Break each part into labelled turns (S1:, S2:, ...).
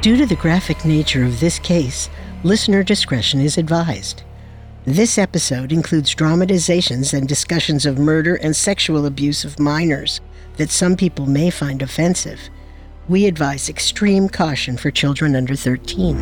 S1: Due to the graphic nature of this case, listener discretion is advised. This episode includes dramatizations and discussions of murder and sexual abuse of minors that some people may find offensive. We advise extreme caution for children under 13.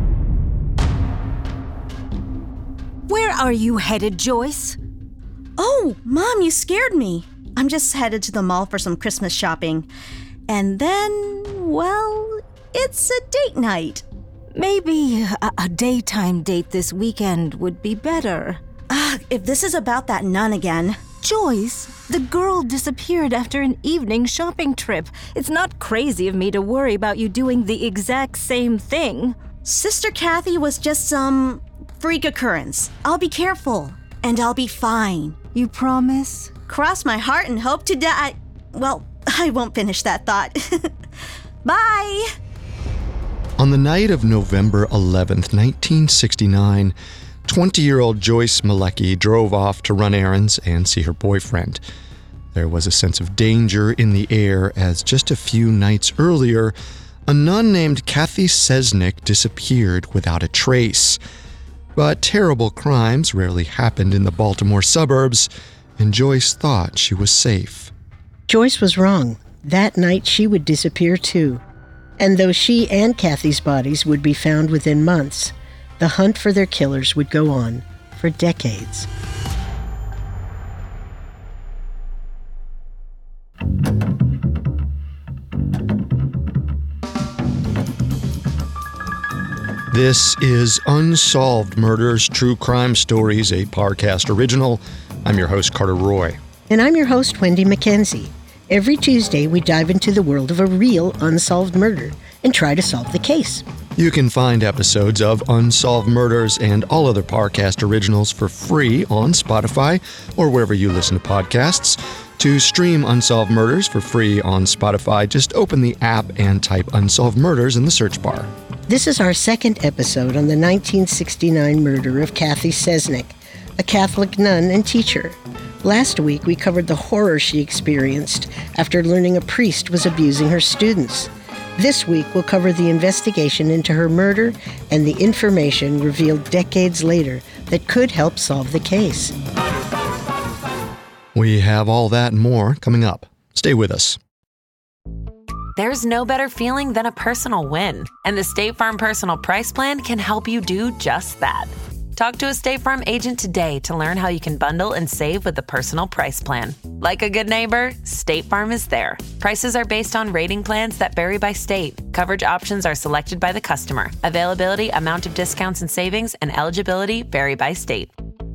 S2: Where are you headed, Joyce?
S3: Oh, Mom, you scared me. I'm just headed to the mall for some Christmas shopping. And then, well, it's a date night.
S2: Maybe a daytime date this weekend would be better.
S3: If this is about that nun again.
S2: Joyce, the girl disappeared after an evening shopping trip. It's not crazy of me to worry about you doing the exact same thing.
S3: Sister Kathy was just some freak occurrence. I'll be careful, and I'll be fine.
S2: You promise?
S3: Cross my heart and hope to die. Well, I won't finish that thought. Bye!
S4: On the night of November 11th, 1969, 20-year-old Joyce Malecki drove off to run errands and see her boyfriend. There was a sense of danger in the air as just a few nights earlier, a nun named Kathy Cesnik disappeared without a trace. But terrible crimes rarely happened in the Baltimore suburbs, and Joyce thought she was safe.
S1: Joyce was wrong. That night she would disappear too. And though she and Kathy's bodies would be found within months, the hunt for their killers would go on for decades.
S4: This is Unsolved Murders True Crime Stories, a Parcast original. I'm your host, Carter Roy.
S1: And I'm your host, Wendy McKenzie. Every Tuesday, we dive into the world of a real unsolved murder and try to solve the case.
S4: You can find episodes of Unsolved Murders and all other Parcast originals for free on Spotify or wherever you listen to podcasts. To stream Unsolved Murders for free on Spotify, just open the app and type Unsolved Murders in the search bar.
S1: This is our second episode on the 1969 murder of Kathy Cesnik, a Catholic nun and teacher. Last week, we covered the horror she experienced after learning a priest was abusing her students. This week, we'll cover the investigation into her murder and the information revealed decades later that could help solve the case.
S4: We have all that and more coming up. Stay with us.
S5: There's no better feeling than a personal win, and the State Farm Personal Price Plan can help you do just that. Talk to a State Farm agent today to learn how you can bundle and save with the Personal Price Plan. Like a good neighbor, State Farm is there. Prices are based on rating plans that vary by state. Coverage options are selected by the customer. Availability, amount of discounts and savings, and eligibility vary by state.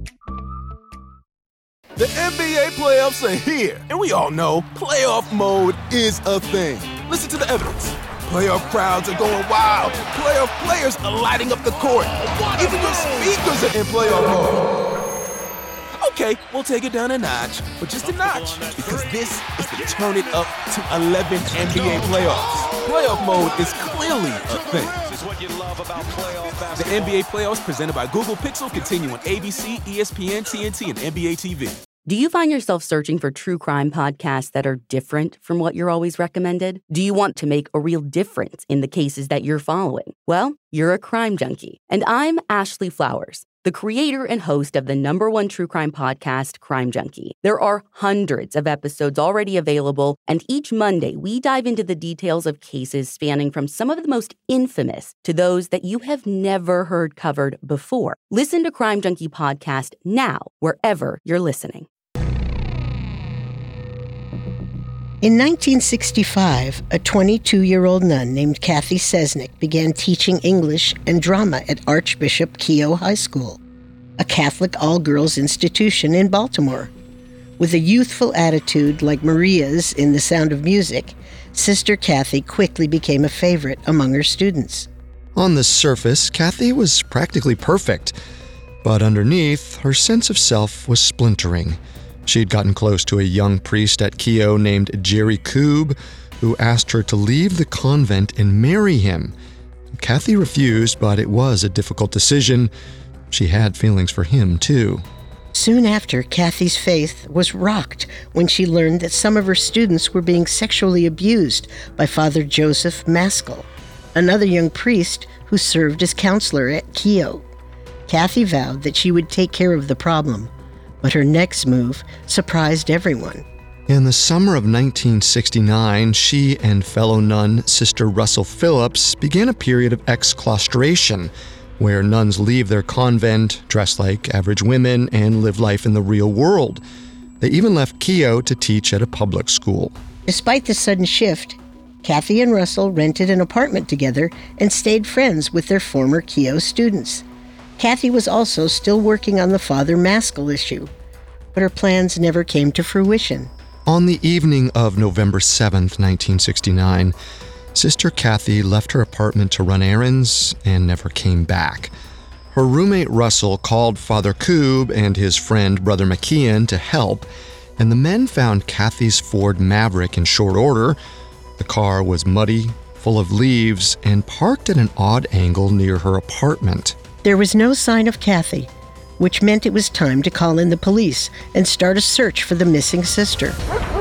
S6: The NBA playoffs are here, and we all know playoff mode is a thing. Listen to the evidence. Playoff crowds are going wild. Playoff players are lighting up the court. Even your speakers are in playoff mode. Okay, we'll take it down a notch, but just a notch, because this is the Turn It Up to 11 NBA playoffs. Playoff mode is clearly a thing. The NBA playoffs presented by Google Pixel continue on ABC, ESPN, TNT, and NBA TV.
S7: Do you find yourself searching for true crime podcasts that are different from what you're always recommended? Do you want to make a real difference in the cases that you're following? Well, you're a crime junkie. And I'm Ashley Flowers, the creator and host of the #1 true crime podcast, Crime Junkie. There are hundreds of episodes already available, and each Monday we dive into the details of cases spanning from some of the most infamous to those that you have never heard covered before. Listen to Crime Junkie Podcast now, wherever you're listening.
S1: In 1965, a 22-year-old nun named Kathy Cesnik began teaching English and drama at Archbishop Keough High School, a Catholic all-girls institution in Baltimore. With a youthful attitude like Maria's in The Sound of Music, Sister Kathy quickly became a favorite among her students.
S4: On the surface, Kathy was practically perfect, but underneath, her sense of self was splintering. She'd gotten close to a young priest at Keough named Jerry Koob, who asked her to leave the convent and marry him. Kathy refused, but it was a difficult decision. She had feelings for him, too.
S1: Soon after, Kathy's faith was rocked when she learned that some of her students were being sexually abused by Father Joseph Maskell. another young priest who served as counselor at Keogh. Kathy vowed that she would take care of the problem, but her next move surprised everyone.
S4: In the summer of 1969, she and fellow nun Sister Russell Phillips began a period of exclaustration, where nuns leave their convent, dress like average women, and live life in the real world. They even left Keogh to teach at a public school.
S1: Despite the sudden shift, Kathy and Russell rented an apartment together and stayed friends with their former Keogh students. Kathy was also still working on the Father Maskell issue, but her plans never came to fruition.
S4: On the evening of November 7th, 1969, Sister Kathy left her apartment to run errands and never came back. Her roommate Russell called Father Koob and his friend Brother McKeon to help, and the men found Kathy's Ford Maverick in short order. The car was muddy, full of leaves, and parked at an odd angle near her apartment.
S1: There was no sign of Kathy, which meant it was time to call in the police and start a search for the missing sister.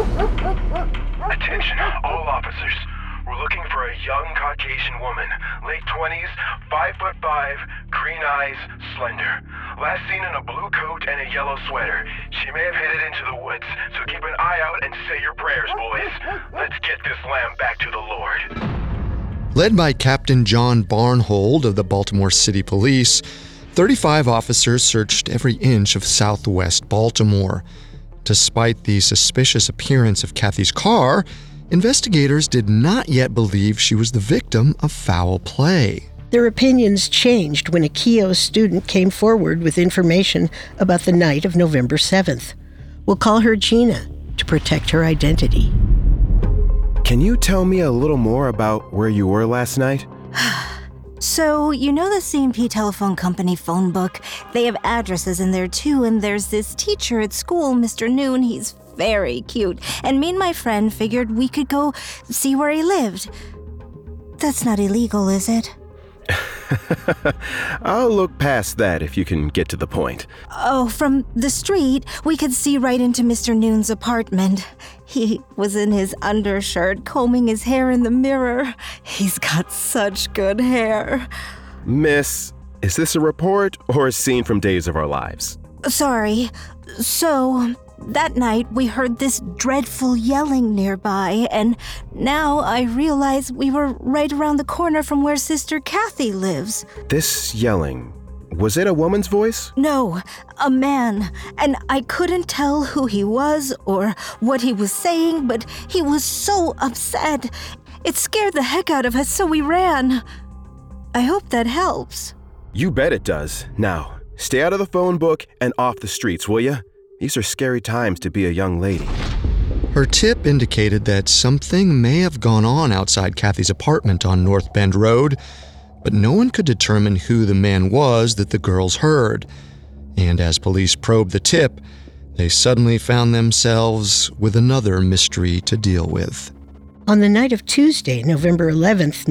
S8: Attention, all officers. We're looking for a young Caucasian woman, late 20s, 5'5", green eyes, slender. Last seen in a blue coat and a yellow sweater. She may have headed into the woods, so keep an eye out and say your prayers, boys. Let's get this lamb back to the Lord.
S4: Led by Captain John Barnhold of the Baltimore City Police, 35 officers searched every inch of southwest Baltimore. Despite the suspicious appearance of Kathy's car, investigators did not yet believe she was the victim of foul play.
S1: Their opinions changed when a Keogh student came forward with information about the night of November 7th. We'll call her Gina to protect her identity.
S9: Can you tell me a little more about where you were last night?
S2: So, you know the C&P Telephone Company phone book? They have addresses in there too, and there's this teacher at school, Mr. Noon. He's very cute. And me and my friend figured we could go see where he lived. That's not illegal, is it?
S9: I'll look past that if you can get to the point.
S2: Oh, from the street, we could see right into Mr. Noon's apartment. He was in his undershirt, combing his hair in the mirror. He's got such good hair.
S9: Miss, is this a report or a scene from Days of Our Lives?
S2: Sorry. So, that night we heard this dreadful yelling nearby, and now I realize we were right around the corner from where Sister Kathy lives.
S9: This yelling, was it a woman's voice?
S2: No, a man. And I couldn't tell who he was or what he was saying, but he was so upset. It scared the heck out of us, so we ran. I hope that helps.
S9: You bet it does. Now, stay out of the phone book and off the streets, will you? These are scary times to be a young lady.
S4: Her tip indicated that something may have gone on outside Kathy's apartment on North Bend Road, but no one could determine who the man was that the girls heard. And as police probed the tip, they suddenly found themselves with another mystery to deal with.
S1: On the night of Tuesday, November 11th,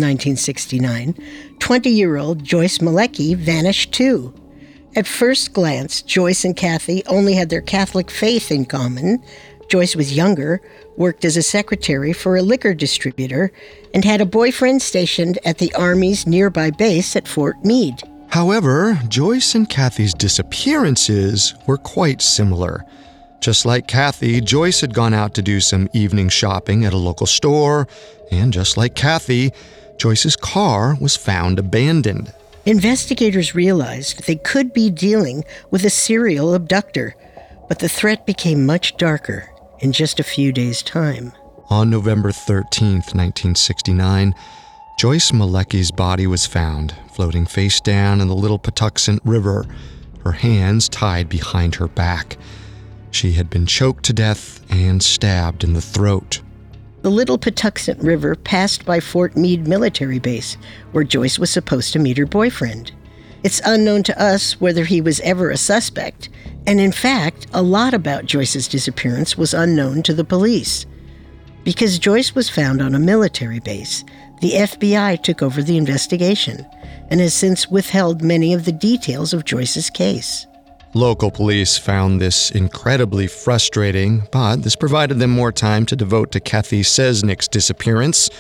S1: 1969, 20-year-old Joyce Malecki vanished too. At first glance, Joyce and Kathy only had their Catholic faith in common. Joyce was younger, worked as a secretary for a liquor distributor, and had a boyfriend stationed at the Army's nearby base at Fort Meade.
S4: However, Joyce and Kathy's disappearances were quite similar. Just like Kathy, Joyce had gone out to do some evening shopping at a local store, and just like Kathy, Joyce's car was found abandoned.
S1: Investigators realized they could be dealing with a serial abductor, but the threat became much darker in just a few days' time.
S4: On November 13th, 1969, Joyce Malecki's body was found, floating face down in the Little Patuxent River, her hands tied behind her back. She had been choked to death and stabbed in the throat.
S1: The Little Patuxent River passed by Fort Meade military base, where Joyce was supposed to meet her boyfriend. It's unknown to us whether he was ever a suspect, and in fact, a lot about Joyce's disappearance was unknown to the police. Because Joyce was found on a military base, the FBI took over the investigation and has since withheld many of the details of Joyce's case.
S4: Local police found this incredibly frustrating, but this provided them more time to devote to Kathy Cesnick's disappearance.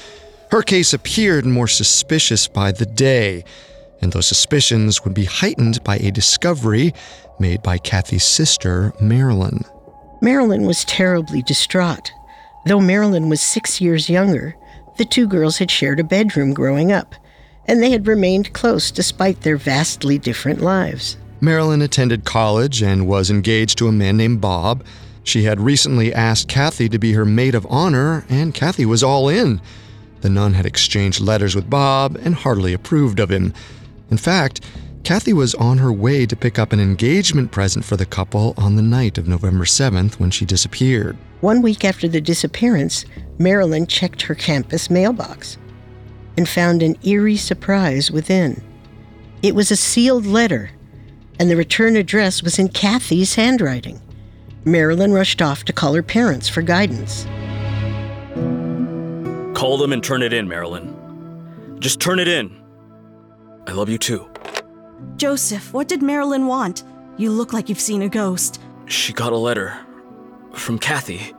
S4: Her case appeared more suspicious by the day, and those suspicions would be heightened by a discovery made by Kathy's sister, Marilyn.
S1: Marilyn was terribly distraught. Though Marilyn was 6 years younger, the two girls had shared a bedroom growing up, and they had remained close despite their vastly different lives.
S4: Marilyn attended college and was engaged to a man named Bob. She had recently asked Kathy to be her maid of honor, and Kathy was all in. The nun had exchanged letters with Bob and heartily approved of him. In fact, Kathy was on her way to pick up an engagement present for the couple on the night of November 7th when she disappeared.
S1: 1 week after the disappearance, Marilyn checked her campus mailbox and found an eerie surprise within. It was a sealed letter, and the return address was in Kathy's handwriting. Marilyn rushed off to call her parents for guidance.
S10: Call them and turn it in, Marilyn. Just turn it in. I love you too.
S3: Joseph, what did Marilyn want? You look like you've seen a ghost.
S10: She got a letter from Kathy.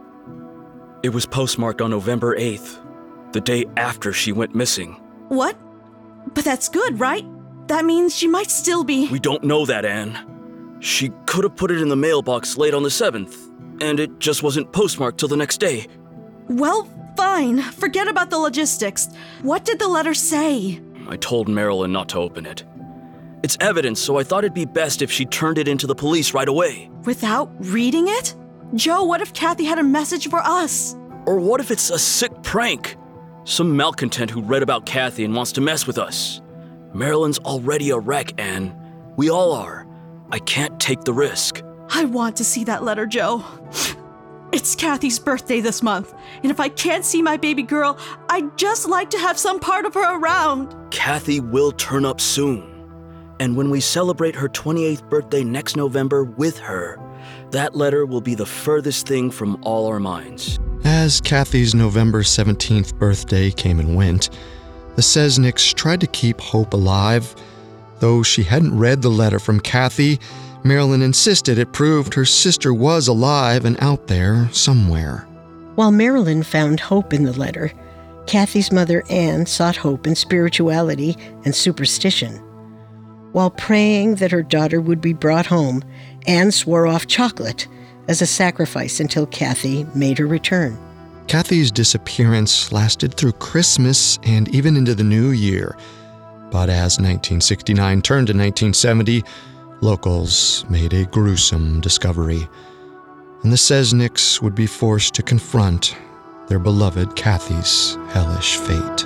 S10: It was postmarked on November 8th, the day after she went missing.
S3: What? But that's good, right? That means she might still be...
S10: We don't know that, Anne. She could have put it in the mailbox late on the 7th, and it just wasn't postmarked till the next day.
S3: Well, fine. Forget about the logistics. What did the letter say?
S10: I told Marilyn not to open it. It's evidence, so I thought it'd be best if she turned it into the police right away.
S3: Without reading it? Joe, what if Kathy had a message for us?
S10: Or what if it's a sick prank? Some malcontent who read about Kathy and wants to mess with us. Marilyn's already a wreck, Anne. We all are. I can't take the risk.
S3: I want to see that letter, Joe. It's Kathy's birthday this month, and if I can't see my baby girl, I'd just like to have some part of her around.
S10: Kathy will turn up soon. And when we celebrate her 28th birthday next November with her, that letter will be the furthest thing from all our minds.
S4: As Kathy's November 17th birthday came and went, the Sesnicks tried to keep hope alive. Though she hadn't read the letter from Kathy, Marilyn insisted it proved her sister was alive and out there somewhere.
S1: While Marilyn found hope in the letter, Kathy's mother, Anne, sought hope in spirituality and superstition. While praying that her daughter would be brought home, Anne swore off chocolate as a sacrifice until Kathy made her return.
S4: Kathy's disappearance lasted through Christmas and even into the new year. But as 1969 turned to 1970, locals made a gruesome discovery, and the Sesnicks would be forced to confront their beloved Kathy's hellish fate.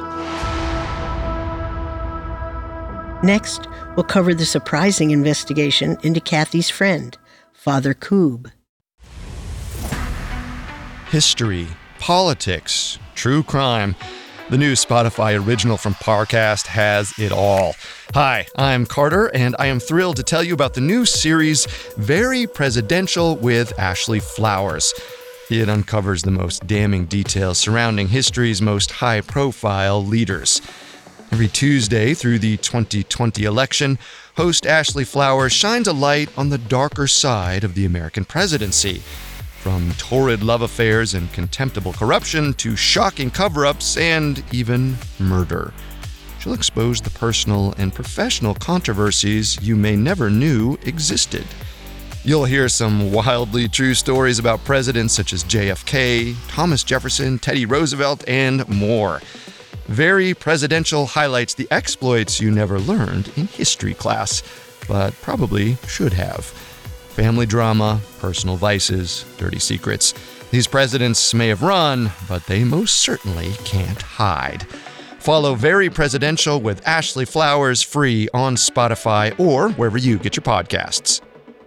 S1: Next, we'll cover the surprising investigation into Kathy's friend, Father Koob.
S4: History, politics, true crime. The new Spotify original from Parcast has it all. Hi, I'm Carter, and I am thrilled to tell you about the new series, Very Presidential with Ashley Flowers. It uncovers the most damning details surrounding history's most high-profile leaders. Every Tuesday through the 2020 election, host Ashley Flowers shines a light on the darker side of the American presidency. From torrid love affairs and contemptible corruption to shocking cover-ups and even murder. She'll expose the personal and professional controversies you may never knew existed. You'll hear some wildly true stories about presidents such as JFK, Thomas Jefferson, Teddy Roosevelt, and more. Very Presidential highlights the exploits you never learned in history class, but probably should have. Family drama, personal vices, dirty secrets. These presidents may have run, but they most certainly can't hide. Follow Very Presidential with Ashley Flowers free on Spotify or wherever you get your podcasts.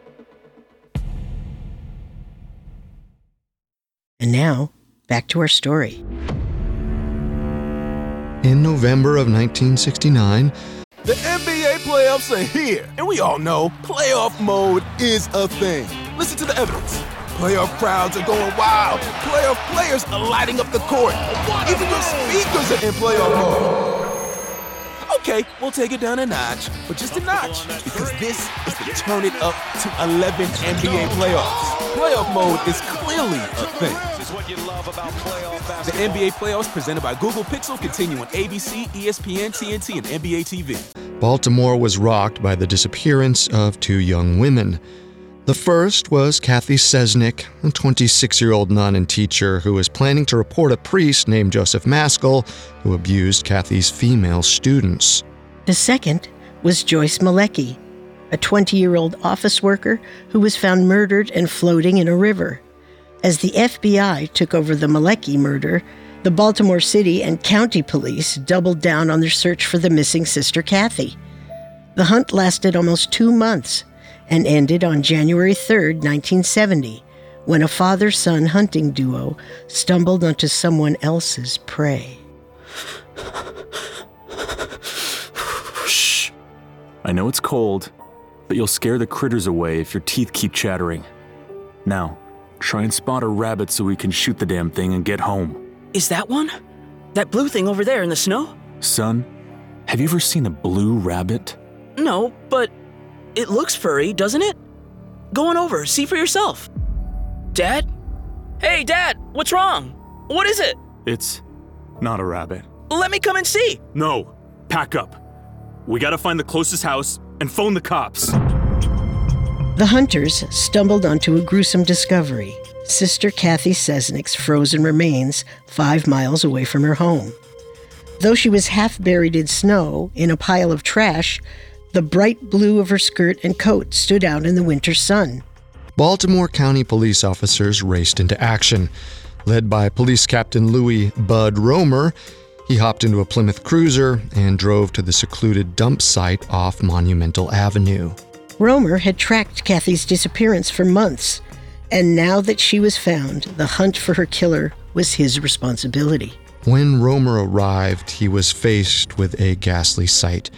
S1: And now, back to our story.
S4: In November of 1969,
S6: The NBA playoffs are here, and we all know playoff mode is a thing. Listen to the evidence. Playoff crowds are going wild. Playoff players are lighting up the court. Even your speakers are in playoff mode. Okay, we'll take it down a notch, but just a notch, because this is the turn it up to 11 NBA playoffs. Playoff mode is clearly a thing. The NBA playoffs presented by Google Pixel continue on ABC, ESPN, TNT, and NBA TV.
S4: Baltimore was rocked by the disappearance of two young women. The first was Kathy Cesnik, a 26-year-old nun and teacher who was planning to report a priest named Joseph Maskell who abused Kathy's female students.
S1: The second was Joyce Malecki, a 20-year-old office worker who was found murdered and floating in a river. As the FBI took over the Malecki murder, the Baltimore City and County Police doubled down on their search for the missing Sister Kathy. The hunt lasted almost 2 months and ended on January 3, 1970, when a father-son hunting duo stumbled onto someone else's prey.
S11: Shh. I know it's cold, but you'll scare the critters away if your teeth keep chattering. Now, try and spot a rabbit so we can shoot the damn thing and get home.
S10: Is that one? That blue thing over there in the snow?
S11: Son, have you ever seen a blue rabbit?
S10: No, but it looks furry, doesn't it? Go on over, see for yourself. Dad? Hey, Dad, what's wrong? What is it?
S11: It's not a rabbit.
S10: Let me come and see.
S11: No, pack up. We gotta find the closest house and phone the cops.
S1: The hunters stumbled onto a gruesome discovery: Sister Kathy Cesnik's frozen remains 5 miles away from her home. Though she was half buried in snow in a pile of trash, the bright blue of her skirt and coat stood out in the winter sun.
S4: Baltimore County police officers raced into action. Led by Police Captain Louis Bud Romer, he hopped into a Plymouth Cruiser and drove to the secluded dump site off Monumental Avenue.
S1: Romer had tracked Kathy's disappearance for months, and now that she was found, the hunt for her killer was his responsibility.
S4: When Romer arrived, he was faced with a ghastly sight.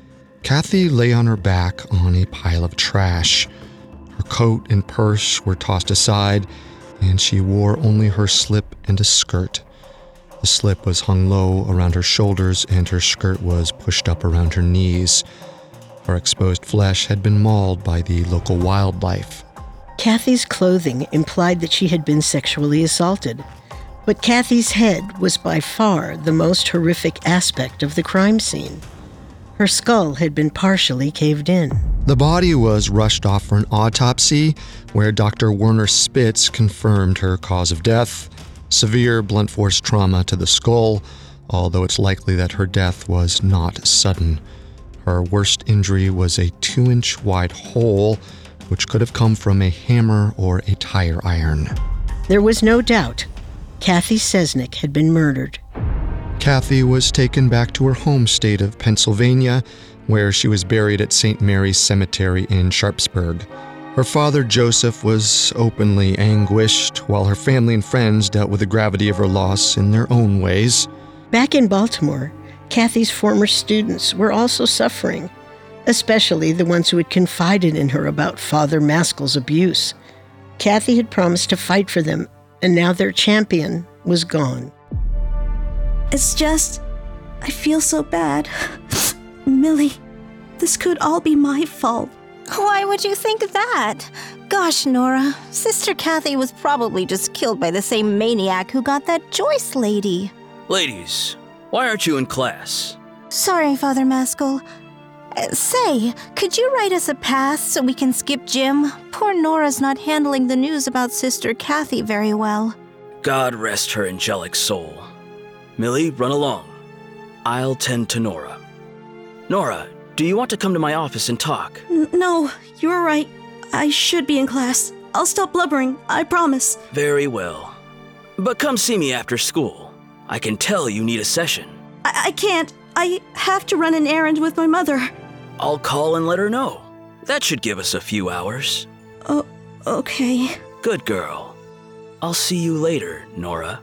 S4: Kathy lay on her back on a pile of trash. Her coat and purse were tossed aside, and she wore only her slip and a skirt. The slip was hung low around her shoulders, and her skirt was pushed up around her knees. Her exposed flesh had been mauled by the local wildlife.
S1: Kathy's clothing implied that she had been sexually assaulted, but Kathy's head was by far the most horrific aspect of the crime scene. Her skull had been partially caved in.
S4: The body was rushed off for an autopsy, where Dr. Werner Spitz confirmed her cause of death: severe blunt force trauma to the skull, although it's likely that her death was not sudden. Her worst injury was a 2-inch wide hole, which could have come from a hammer or a tire iron.
S1: There was no doubt Kathy Cesnik had been murdered.
S4: Kathy was taken back to her home state of Pennsylvania, where she was buried at St. Mary's Cemetery in Sharpsburg. Her father, Joseph, was openly anguished, while her family and friends dealt with the gravity of her loss in their own ways.
S1: Back in Baltimore, Kathy's former students were also suffering, especially the ones who had confided in her about Father Maskell's abuse. Kathy had promised to fight for them, and now their champion was gone.
S3: It's just, I feel so bad. Millie, this could all be my fault.
S2: Why would you think that? Gosh, Nora, Sister Kathy was probably just killed by the same maniac who got that Joyce lady.
S10: Ladies, why aren't you in class?
S2: Sorry, Father Maskell. Say, could you write us a pass so we can skip gym? Poor Nora's not handling the news about Sister Kathy very well.
S10: God rest her angelic soul. Millie, run along. I'll tend to Nora. Nora, do you want to come to my office and talk?
S3: No, you're right. I should be in class. I'll stop blubbering, I promise.
S10: Very well. But come see me after school. I can tell you need a session.
S3: I can't. I have to run an errand with my mother.
S10: I'll call and let her know. That should give us a few hours.
S3: Oh, okay.
S10: Good girl. I'll see you later, Nora.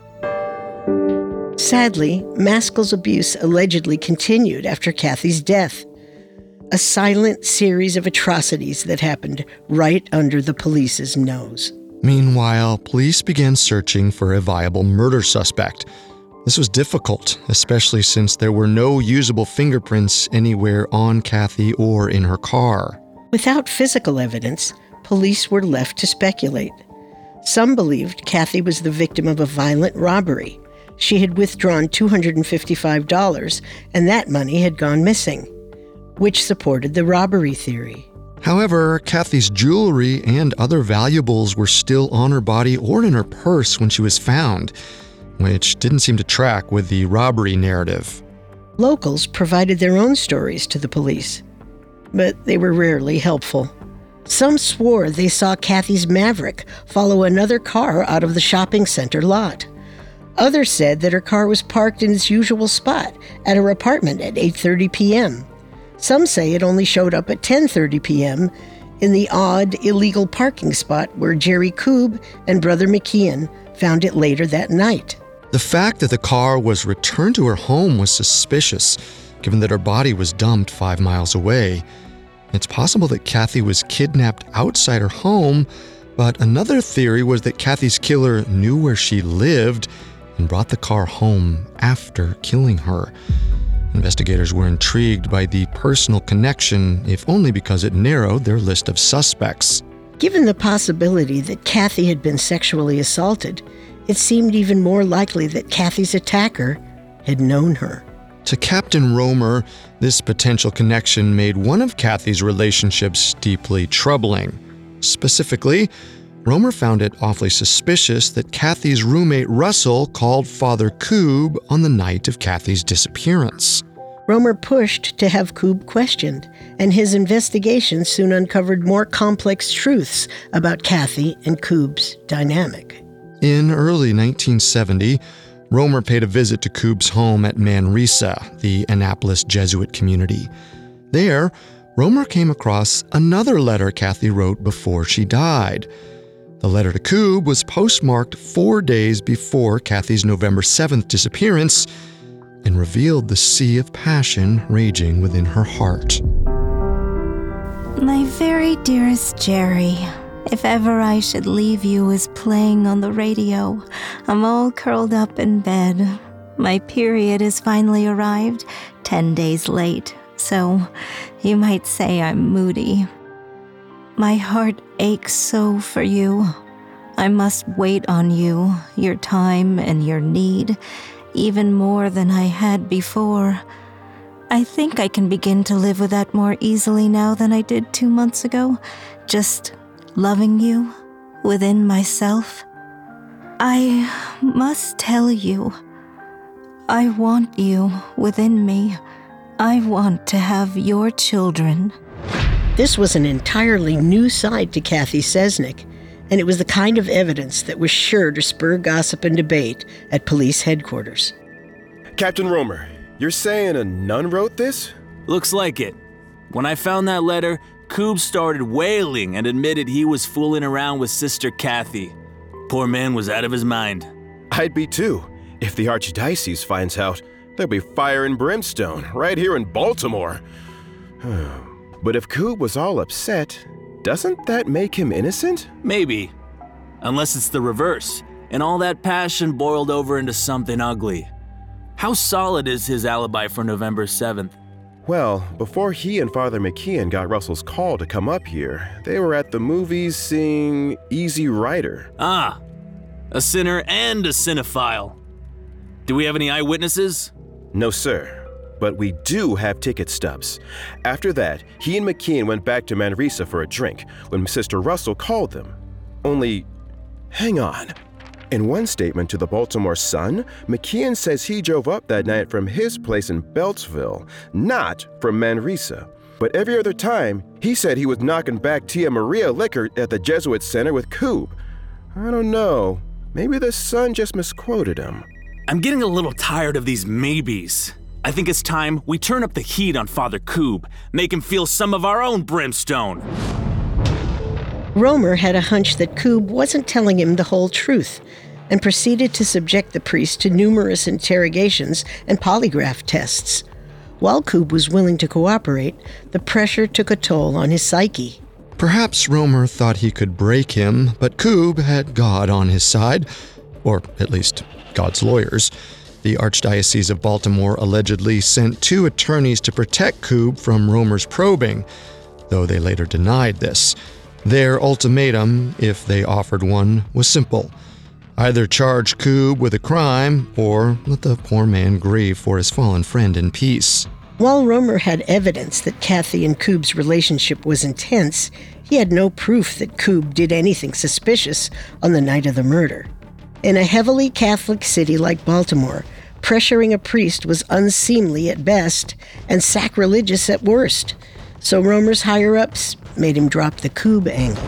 S1: Sadly, Maskell's abuse allegedly continued after Kathy's death. A silent series of atrocities that happened right under the police's nose.
S4: Meanwhile, police began searching for a viable murder suspect. This was difficult, especially since there were no usable fingerprints anywhere on Kathy or in her car.
S1: Without physical evidence, police were left to speculate. Some believed Kathy was the victim of a violent robbery. She had withdrawn $255, and that money had gone missing, which supported the robbery theory.
S4: However, Kathy's jewelry and other valuables were still on her body or in her purse when she was found, which didn't seem to track with the robbery narrative.
S1: Locals provided their own stories to the police, but they were rarely helpful. Some swore they saw Kathy's Maverick follow another car out of the shopping center lot. Others said that her car was parked in its usual spot at her apartment at 8:30 p.m. Some say it only showed up at 10:30 p.m. in the odd, illegal parking spot where Jerry Koob and Brother McKeon found it later that night.
S4: The fact that the car was returned to her home was suspicious, given that her body was dumped 5 miles away. It's possible that Kathy was kidnapped outside her home, but another theory was that Kathy's killer knew where she lived and brought the car home after killing her. Investigators were intrigued by the personal connection, if only because it narrowed their list of suspects.
S1: Given the possibility that Kathy had been sexually assaulted, it seemed even more likely that Kathy's attacker had known her.
S4: To Captain Romer, this potential connection made one of Kathy's relationships deeply troubling. Specifically, Romer found it awfully suspicious that Kathy's roommate Russell called Father Koob on the night of Kathy's disappearance.
S1: Romer pushed to have Koob questioned, and his investigation soon uncovered more complex truths about Kathy and Koob's dynamic.
S4: In early 1970, Romer paid a visit to Koob's home at Manresa, the Annapolis Jesuit community. There, Romer came across another letter Kathy wrote before she died. The letter to Koob was postmarked 4 days before Kathy's November 7th disappearance and revealed the sea of passion raging within her heart.
S2: My very dearest Jerry, if ever I should leave you is playing on the radio. I'm all curled up in bed. My period has finally arrived, 10 days late, so you might say I'm moody. My heart aches so for you. I must wait on you, your time and your need, even more than I had before. I think I can begin to live with that more easily now than I did 2 months ago, just loving you within myself. I must tell you, I want you within me. I want to have your children.
S1: This was an entirely new side to Kathy Cesnik, and it was the kind of evidence that was sure to spur gossip and debate at police headquarters.
S9: Captain Romer, you're saying a nun wrote this?
S10: Looks like it. When I found that letter, Koob started wailing and admitted he was fooling around with Sister Kathy. Poor man was out of his mind.
S9: I'd be too. If the Archdiocese finds out, there'll be fire and brimstone right here in Baltimore. But if Koob was all upset, doesn't that make him innocent?
S10: Maybe. Unless it's the reverse, and all that passion boiled over into something ugly. How solid is his alibi for November 7th?
S9: Well, before he and Father McKeon got Russell's call to come up here, they were at the movies seeing Easy Rider.
S10: Ah, a sinner and a cinephile. Do we have any eyewitnesses?
S9: No, sir. But we do have ticket stubs. After that, he and McKeon went back to Manresa for a drink when Sister Russell called them. Only, hang on. In one statement to the Baltimore Sun, McKeon says he drove up that night from his place in Beltsville, not from Manresa. But every other time, he said he was knocking back Tia Maria liquor at the Jesuit Center with Koob. I don't know. Maybe the Sun just misquoted him.
S10: I'm getting a little tired of these maybes. I think it's time we turn up the heat on Father Koob, make him feel some of our own brimstone.
S1: Romer had a hunch that Koob wasn't telling him the whole truth and proceeded to subject the priest to numerous interrogations and polygraph tests. While Koob was willing to cooperate, the pressure took a toll on his psyche.
S4: Perhaps Romer thought he could break him, but Koob had God on his side, or at least God's lawyers. The Archdiocese of Baltimore allegedly sent 2 attorneys to protect Koob from Romer's probing, though they later denied this. Their ultimatum, if they offered one, was simple. Either charge Koob with a crime, or let the poor man grieve for his fallen friend in peace.
S1: While Romer had evidence that Kathy and Koob's relationship was intense, he had no proof that Koob did anything suspicious on the night of the murder. In a heavily Catholic city like Baltimore, pressuring a priest was unseemly at best and sacrilegious at worst, so Romer's higher-ups made him drop the Koob angle.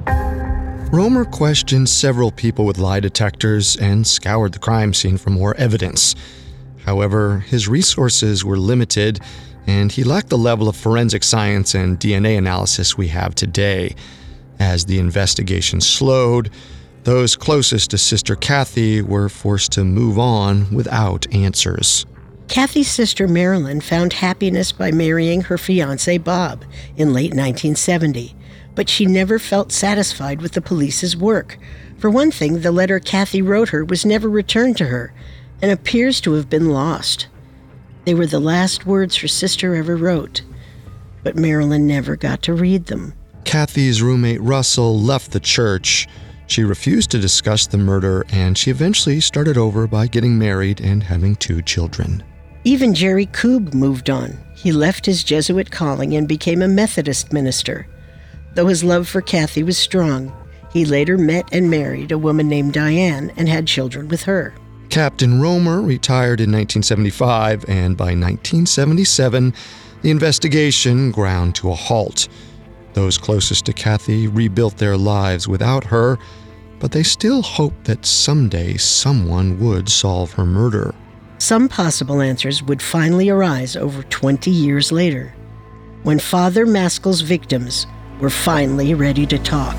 S4: Romer questioned several people with lie detectors and scoured the crime scene for more evidence. However, his resources were limited, and he lacked the level of forensic science and DNA analysis we have today. As the investigation slowed, those closest to Sister Kathy were forced to move on without answers.
S1: Kathy's sister Marilyn found happiness by marrying her fiancé Bob in late 1970, but she never felt satisfied with the police's work. For one thing, the letter Kathy wrote her was never returned to her and appears to have been lost. They were the last words her sister ever wrote, but Marilyn never got to read them.
S4: Kathy's roommate Russell left the church. She refused to discuss the murder, and she eventually started over by getting married and having 2 children.
S1: Even Jerry Koob moved on. He left his Jesuit calling and became a Methodist minister. Though his love for Kathy was strong, he later met and married a woman named Diane and had children with her.
S4: Captain Romer retired in 1975, and by 1977, the investigation ground to a halt. Those closest to Kathy rebuilt their lives without her, but they still hoped that someday someone would solve her murder.
S1: Some possible answers would finally arise over 20 years later, when Father Maskell's victims were finally ready to talk.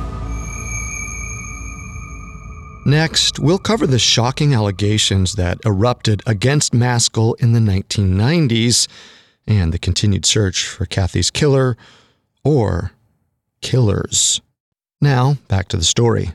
S4: Next, we'll cover the shocking allegations that erupted against Maskell in the 1990s and the continued search for Kathy's killer, or killers. Now, back to the story.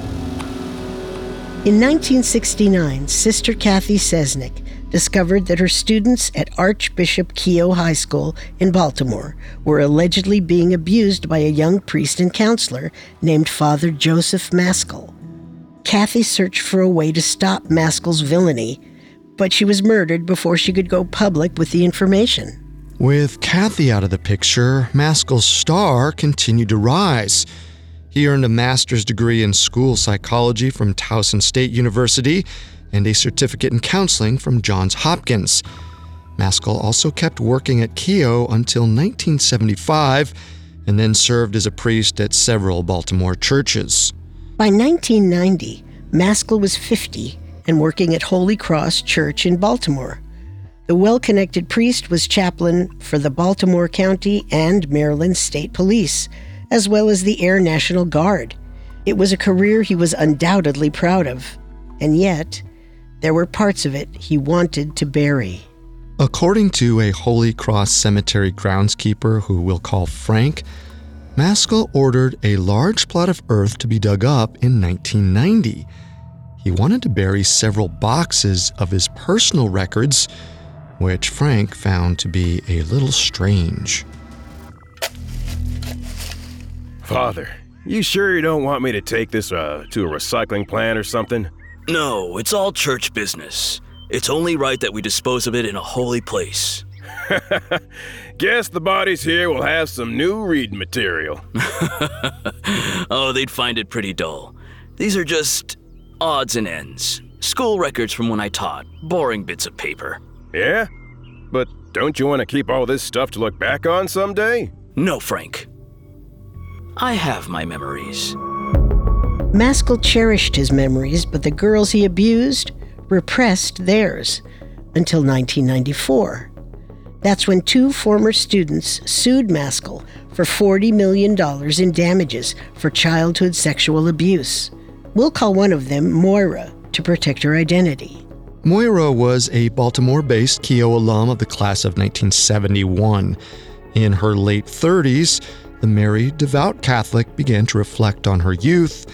S1: In 1969, Sister Kathy Cesnik discovered that her students at Archbishop Keough High School in Baltimore were allegedly being abused by a young priest and counselor named Father Joseph Maskell. Kathy searched for a way to stop Maskell's villainy, but she was murdered before she could go public with the information.
S4: With Kathy out of the picture, Maskell's star continued to rise. He earned a master's degree in school psychology from Towson State University and a certificate in counseling from Johns Hopkins. Maskell also kept working at Keough until 1975 and then served as a priest at several Baltimore churches.
S1: By 1990, Maskell was 50 and working at Holy Cross Church in Baltimore. The well-connected priest was chaplain for the Baltimore County and Maryland State Police, as well as the Air National Guard. It was a career he was undoubtedly proud of, and yet there were parts of it he wanted to bury.
S4: According to a Holy Cross Cemetery groundskeeper who we'll call Frank, Maskell ordered a large plot of earth to be dug up in 1990. He wanted to bury several boxes of his personal records, which Frank found to be a little strange.
S9: Father, you sure you don't want me to take this to a recycling plant or something?
S10: No, it's all church business. It's only right that we dispose of it in a holy place.
S9: Guess the bodies here will have some new reading material.
S10: Oh, they'd find it pretty dull. These are just odds and ends. School records from when I taught. Boring bits of paper.
S9: Yeah? But don't you want to keep all this stuff to look back on someday?
S10: No, Frank. I have my memories.
S1: Maskell cherished his memories, but the girls he abused repressed theirs until 1994. That's when 2 former students sued Maskell for $40 million in damages for childhood sexual abuse. We'll call one of them Moira to protect her identity.
S4: Moira was a Baltimore-based Keough alum of the class of 1971. In her late 30s, the married, devout Catholic began to reflect on her youth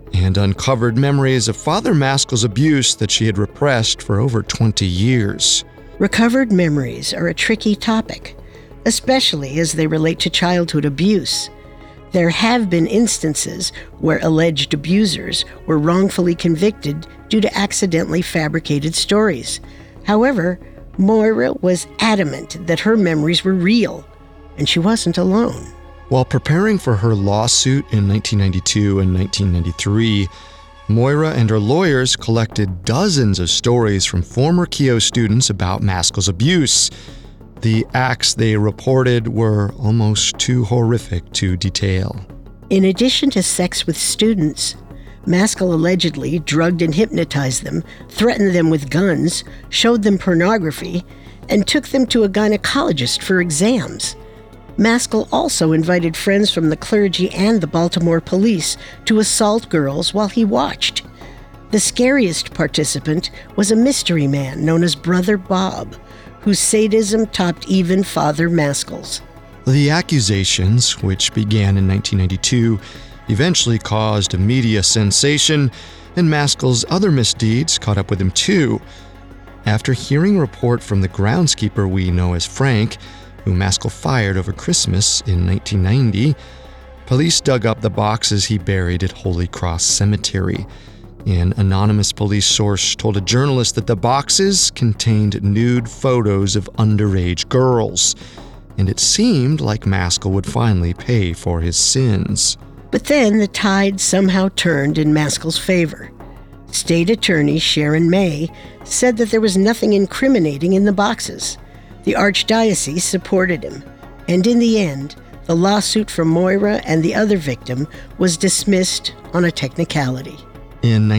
S4: and uncovered memories of Father Maskell's abuse that she had repressed for over 20 years.
S1: Recovered memories are a tricky topic, especially as they relate to childhood abuse. There have been instances where alleged abusers were wrongfully convicted due to accidentally fabricated stories. However, Moira was adamant that her memories were real, and she wasn't alone.
S4: While preparing for her lawsuit in 1992 and 1993, Moira and her lawyers collected dozens of stories from former Keough students about Maskell's abuse. The acts they reported were almost too horrific to detail.
S1: In addition to sex with students, Maskell allegedly drugged and hypnotized them, threatened them with guns, showed them pornography, and took them to a gynecologist for exams. Maskell also invited friends from the clergy and the Baltimore police to assault girls while he watched. The scariest participant was a mystery man known as Brother Bob, whose sadism topped even Father Maskell's.
S4: The accusations, which began in 1992, eventually caused a media sensation, and Maskell's other misdeeds caught up with him too. After hearing a report from the groundskeeper we know as Frank, who Maskell fired over Christmas in 1990, police dug up the boxes he buried at Holy Cross Cemetery. An anonymous police source told a journalist that the boxes contained nude photos of underage girls, and it seemed like Maskell would finally pay for his sins.
S1: But then the tide somehow turned in Maskell's favor. State Attorney Sharon May said that there was nothing incriminating in the boxes. The Archdiocese supported him, and in the end, the lawsuit from Moira and the other victim was dismissed on a technicality.
S4: In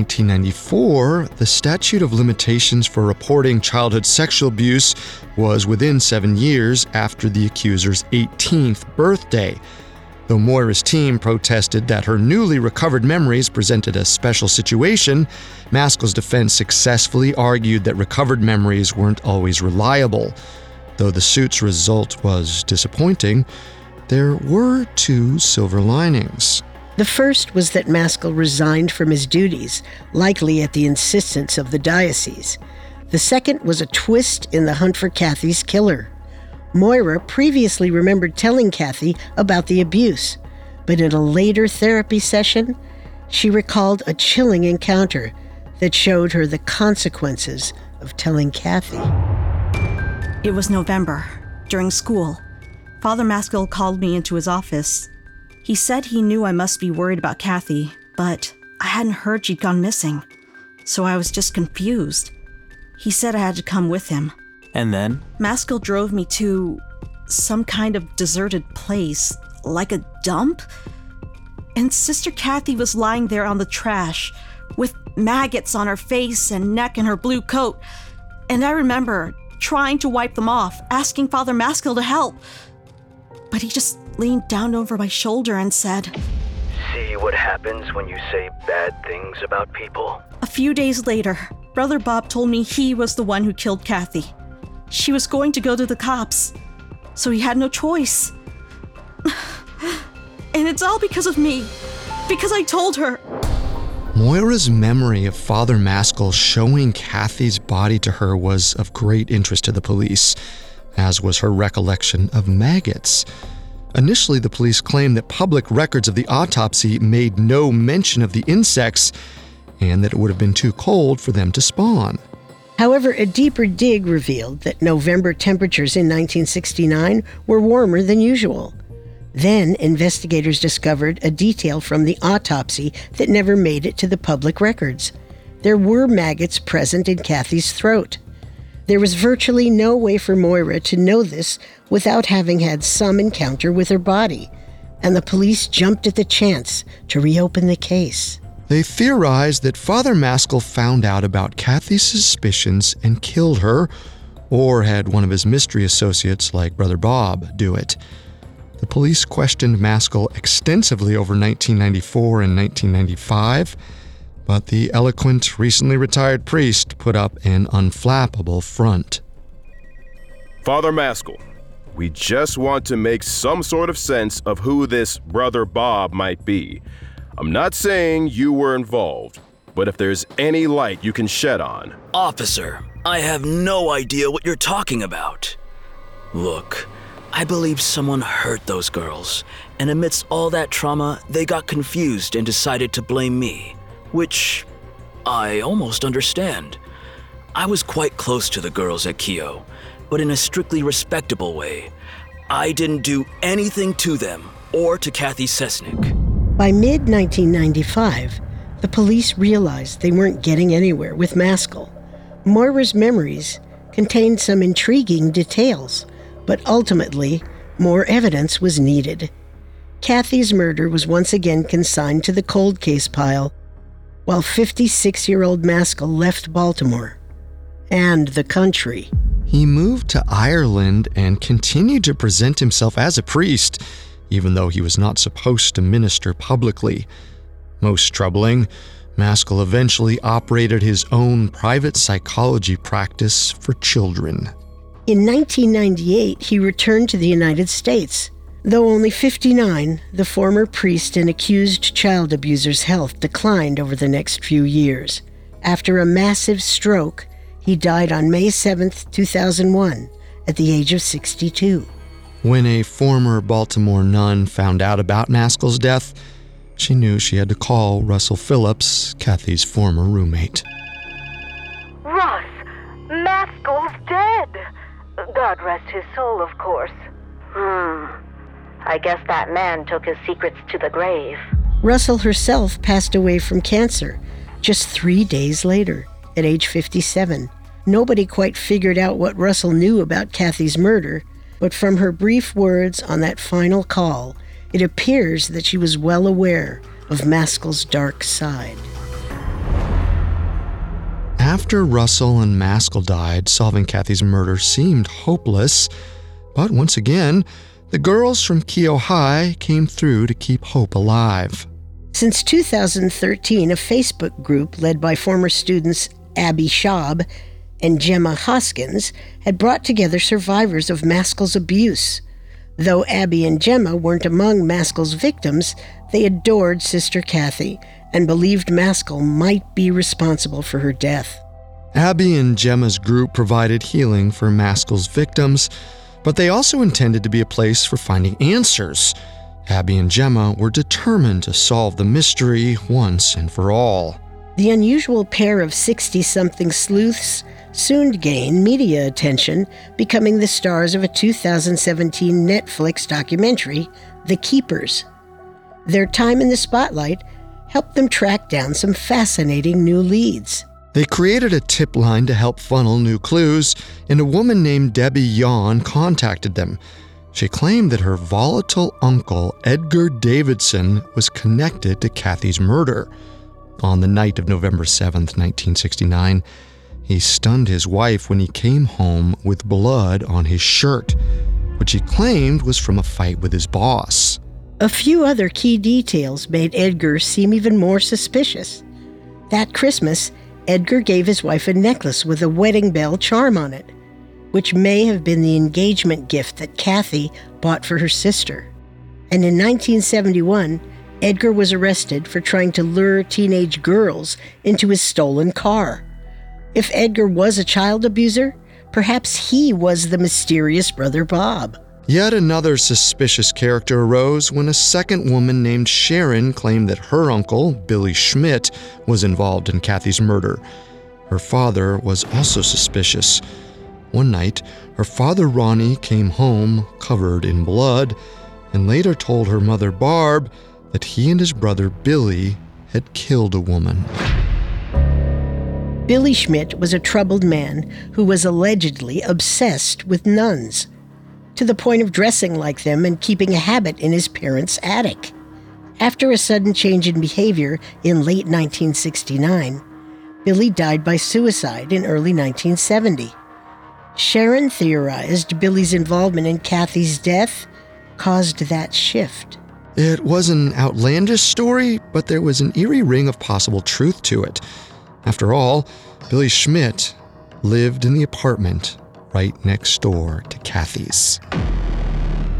S4: 1994, the statute of limitations for reporting childhood sexual abuse was within 7 years after the accuser's 18th birthday. Though Moira's team protested that her newly recovered memories presented a special situation, Maskell's defense successfully argued that recovered memories weren't always reliable. Though the suit's result was disappointing, there were two silver linings.
S1: The first was that Maskell resigned from his duties, likely at the insistence of the diocese. The second was a twist in the hunt for Kathy's killer. Moira previously remembered telling Kathy about the abuse, but in a later therapy session, she recalled a chilling encounter that showed her the consequences of telling Kathy.
S3: It was November, during school. Father Maskell called me into his office. He said he knew I must be worried about Kathy, but I hadn't heard she'd gone missing, so I was just confused. He said I had to come with him.
S11: And then?
S3: Maskell drove me to some kind of deserted place, like a dump. And Sister Kathy was lying there on the trash, with maggots on her face and neck and her blue coat. And I remember trying to wipe them off, asking Father Maskell to help. But he just leaned down over my shoulder and said,
S12: "See what happens when you say bad things about people?"
S3: A few days later, Brother Bob told me he was the one who killed Kathy. She was going to go to the cops, so he had no choice. And it's all because of me, because I told her.
S4: Moira's memory of Father Maskell showing Kathy's body to her was of great interest to the police, as was her recollection of maggots. Initially, the police claimed that public records of the autopsy made no mention of the insects and that it would have been too cold for them to spawn.
S1: However, a deeper dig revealed that November temperatures in 1969 were warmer than usual. Then, investigators discovered a detail from the autopsy that never made it to the public records. There were maggots present in Kathy's throat. There was virtually no way for Moira to know this without having had some encounter with her body, and the police jumped at the chance to reopen the case.
S4: They theorized that Father Maskell found out about Kathy's suspicions and killed her, or had one of his mystery associates like Brother Bob do it. The police questioned Maskell extensively over 1994 and 1995, but the eloquent, recently retired priest put up an unflappable front.
S9: Father Maskell, we just want to make some sort of sense of who this Brother Bob might be. I'm not saying you were involved, but if there's any light you can shed on.
S10: Officer, I have no idea what you're talking about. Look, I believe someone hurt those girls, and amidst all that trauma, they got confused and decided to blame me, which I almost understand. I was quite close to the girls at Keough, but in a strictly respectable way. I didn't do anything to them or to Kathy Cesnik.
S1: By mid-1995, the police realized they weren't getting anywhere with Maskell. Moira's memories contained some intriguing details, but ultimately, more evidence was needed. Kathy's murder was once again consigned to the cold case pile, while 56-year-old Maskell left Baltimore and the country.
S4: He moved to Ireland and continued to present himself as a priest, even though he was not supposed to minister publicly. Most troubling, Maskell eventually operated his own private psychology practice for children.
S1: In 1998, he returned to the United States. Though only 59, the former priest and accused child abuser's health declined over the next few years. After a massive stroke, he died on May 7, 2001, at the age of 62.
S4: When a former Baltimore nun found out about Maskell's death, she knew she had to call Russell Phillips, Kathy's former roommate.
S13: Russ, Maskell's dead. God rest his soul, of course. I guess that man took his secrets to the grave.
S1: Russell herself passed away from cancer just 3 days later, at age 57. Nobody quite figured out what Russell knew about Kathy's murder, but from her brief words on that final call, it appears that she was well aware of Maskell's dark side.
S4: After Russell and Maskell died, solving Kathy's murder seemed hopeless, but once again, the girls from Keough High came through to keep hope alive.
S1: Since 2013, a Facebook group led by former students Abby Schaub and Gemma Hoskins had brought together survivors of Maskell's abuse. Though Abby and Gemma weren't among Maskell's victims, they adored Sister Kathy and believed Maskell might be responsible for her death.
S4: Abby and Gemma's group provided healing for Maskell's victims, but they also intended to be a place for finding answers. Abby and Gemma were determined to solve the mystery once and for all.
S1: The unusual pair of 60-something sleuths soon gained media attention, becoming the stars of a 2017 Netflix documentary, The Keepers. Their time in the spotlight helped them track down some fascinating new leads.
S4: They created a tip line to help funnel new clues, and a woman named Debbie Yawn contacted them. She claimed that her volatile uncle, Edgar Davidson, was connected to Kathy's murder. On the night of November 7th, 1969, he stunned his wife when he came home with blood on his shirt, which he claimed was from a fight with his boss.
S1: A few other key details made Edgar seem even more suspicious. That Christmas, Edgar gave his wife a necklace with a wedding bell charm on it, which may have been the engagement gift that Kathy bought for her sister. And in 1971, Edgar was arrested for trying to lure teenage girls into his stolen car. If Edgar was a child abuser, perhaps he was the mysterious Brother Bob.
S4: Yet another suspicious character arose when a second woman named Sharon claimed that her uncle, Billy Schmidt, was involved in Kathy's murder. Her father was also suspicious. One night, her father Ronnie came home covered in blood and later told her mother Barb that he and his brother Billy had killed a woman.
S1: Billy Schmidt was a troubled man who was allegedly obsessed with nuns, to the point of dressing like them and keeping a habit in his parents' attic. After a sudden change in behavior in late 1969, Billy died by suicide in early 1970. Sharon theorized Billy's involvement in Kathy's death caused that shift.
S4: It was an outlandish story, but there was an eerie ring of possible truth to it. After all, Billy Schmidt lived in the apartment right next door to Kathy's.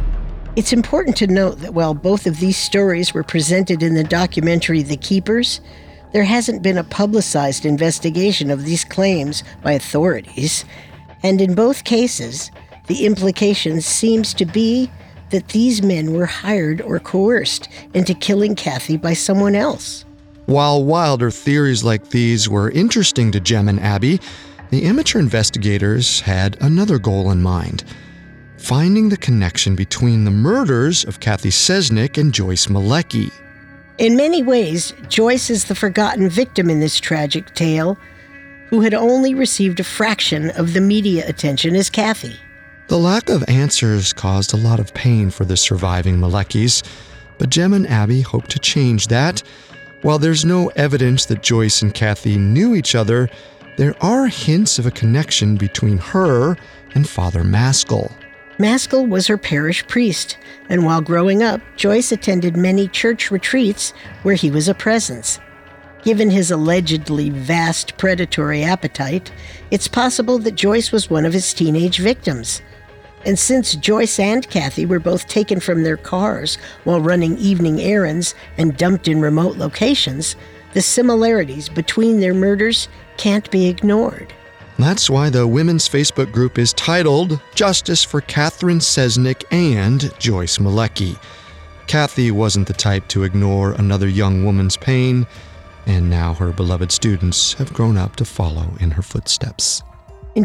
S1: It's important to note that while both of these stories were presented in the documentary The Keepers, there hasn't been a publicized investigation of these claims by authorities, and in both cases, the implication seems to be that these men were hired or coerced into killing Kathy by someone else.
S4: While wilder theories like these were interesting to Jem and Abby, the amateur investigators had another goal in mind: finding the connection between the murders of Kathy Cesnik and Joyce Malecki.
S1: In many ways, Joyce is the forgotten victim in this tragic tale, who had only received a fraction of the media attention as Kathy.
S4: The lack of answers caused a lot of pain for the surviving Maleckis, but Jem and Abby hope to change that. While there's no evidence that Joyce and Kathy knew each other, there are hints of a connection between her and Father Maskell.
S1: Maskell was her parish priest, and while growing up, Joyce attended many church retreats where he was a presence. Given his allegedly vast predatory appetite, it's possible that Joyce was one of his teenage victims. And since Joyce and Kathy were both taken from their cars while running evening errands and dumped in remote locations, the similarities between their murders can't be ignored.
S4: That's why the women's Facebook group is titled Justice for Catherine Cesnik and Joyce Malecki. Kathy wasn't the type to ignore another young woman's pain, and now her beloved students have grown up to follow in her footsteps.
S1: In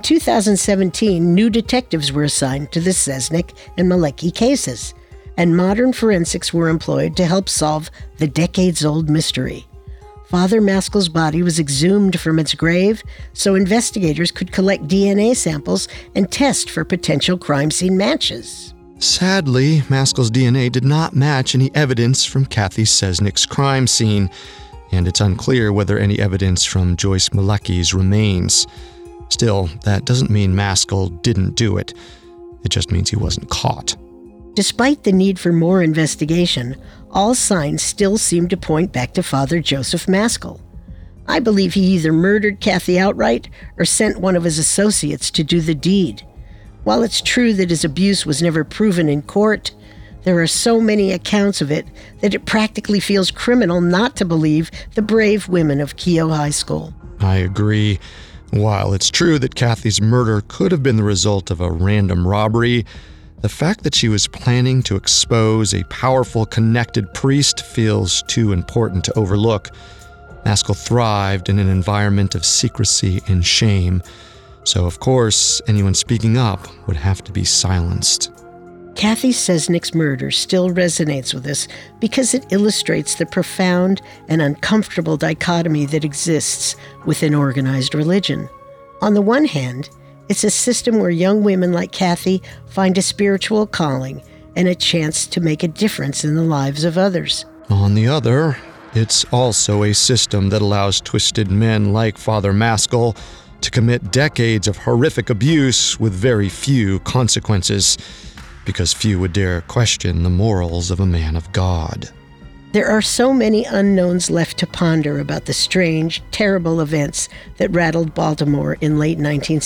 S1: 2017, new detectives were assigned to the Cesnik and Malecki cases, and modern forensics were employed to help solve the decades-old mystery. Father Maskell's body was exhumed from its grave so investigators could collect DNA samples and test for potential crime scene matches.
S4: Sadly, Maskell's DNA did not match any evidence from Kathy Cesnik's crime scene, and it's unclear whether any evidence from Joyce Malecki's remains. Still, that doesn't mean Maskell didn't do it. It just means he wasn't caught.
S1: Despite the need for more investigation, all signs still seem to point back to Father Joseph Maskell. I believe he either murdered Kathy outright or sent one of his associates to do the deed. While it's true that his abuse was never proven in court, there are so many accounts of it that it practically feels criminal not to believe the brave women of Keogh High School.
S4: I agree. While it's true that Kathy's murder could have been the result of a random robbery, the fact that she was planning to expose a powerful, connected priest feels too important to overlook. Maskell thrived in an environment of secrecy and shame, so of course, anyone speaking up would have to be silenced.
S1: Kathy Cesnik's murder still resonates with us because it illustrates the profound and uncomfortable dichotomy that exists within organized religion. On the one hand, it's a system where young women like Kathy find a spiritual calling and a chance to make a difference in the lives of others.
S4: On the other, it's also a system that allows twisted men like Father Maskell to commit decades of horrific abuse with very few consequences, because few would dare question the morals of a man of God.
S1: There are so many unknowns left to ponder about the strange, terrible events that rattled Baltimore in late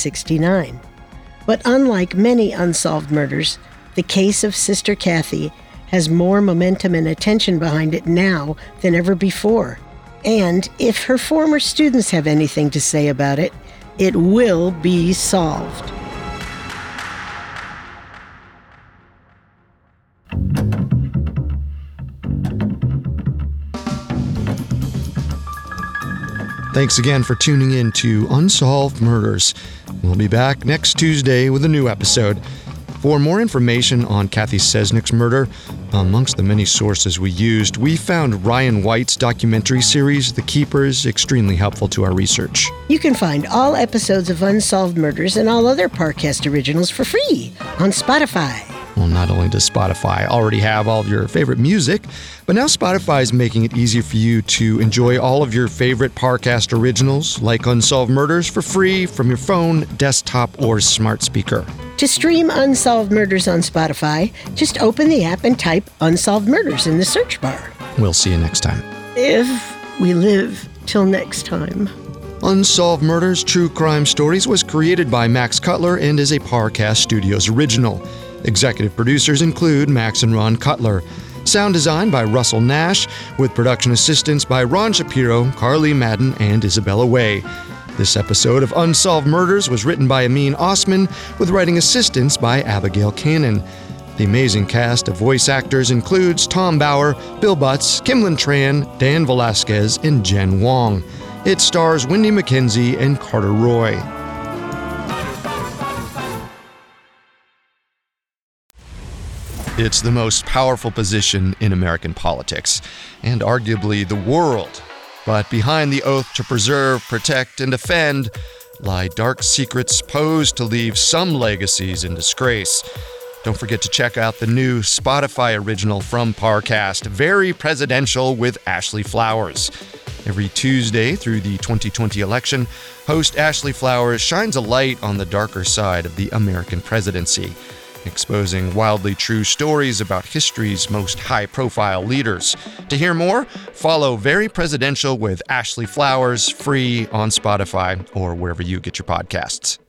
S1: 1969. But unlike many unsolved murders, the case of Sister Kathy has more momentum and attention behind it now than ever before. And if her former students have anything to say about it, it will be solved.
S4: Thanks again for tuning in to Unsolved Murders. We'll be back next Tuesday with a new episode. For more information on Kathy Cesnik's murder, amongst the many sources we used, we found Ryan White's documentary series, The Keepers, extremely helpful to our research.
S1: You can find all episodes of Unsolved Murders and all other Parcast originals for free on Spotify.
S4: Well, not only does Spotify already have all of your favorite music, but now Spotify is making it easier for you to enjoy all of your favorite Parcast originals, like Unsolved Murders, for free from your phone, desktop, or smart speaker.
S1: To stream Unsolved Murders on Spotify, just open the app and type Unsolved Murders in the search bar.
S4: We'll see you next time.
S1: If we live till next time.
S4: Unsolved Murders True Crime Stories was created by Max Cutler and is a Parcast Studios original. Executive producers include Max and Ron Cutler. Sound design by Russell Nash, with production assistance by Ron Shapiro, Carly Madden, and Isabella Way. This episode of Unsolved Murders was written by Amin Osman, with writing assistance by Abigail Cannon. The amazing cast of voice actors includes Tom Bauer, Bill Butts, Kimlin Tran, Dan Velasquez, and Jen Wong. It stars Wendy McKenzie and Carter Roy. It's the most powerful position in American politics, and arguably the world. But behind the oath to preserve, protect, and defend lie dark secrets posed to leave some legacies in disgrace. Don't forget to check out the new Spotify original from Parcast, Very Presidential with Ashley Flowers. Every Tuesday through the 2020 election, host Ashley Flowers shines a light on the darker side of the American presidency, exposing wildly true stories about history's most high-profile leaders. To hear more, follow Very Presidential with Ashley Flowers, free on Spotify or wherever you get your podcasts.